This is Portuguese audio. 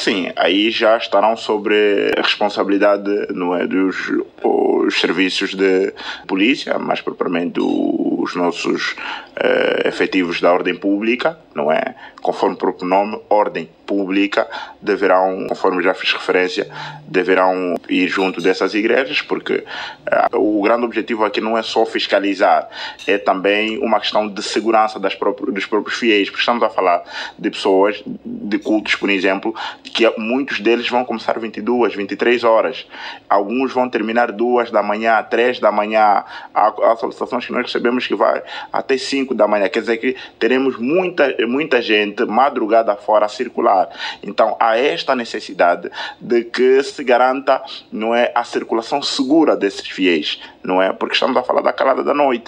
sim, aí já estarão sobre a responsabilidade, não é, os serviços de polícia, mais propriamente os nossos efetivos da ordem pública, não é? Conforme o próprio nome, ordem pública, deverão, conforme já fiz referência, deverão ir junto dessas igrejas, porque o grande objetivo aqui não é só fiscalizar, é também uma questão de segurança dos próprios fiéis, porque estamos a falar de pessoas, de cultos, por exemplo, que muitos deles vão começar 22, 23 horas, alguns vão terminar 2 da manhã, 3 da manhã, há solicitações que nós recebemos que vai até 5 da manhã, quer dizer que teremos muita gente madrugada fora a circular. Então há esta necessidade de que se garanta, não é, a circulação segura desses fiéis, não é, porque estamos a falar da calada da noite,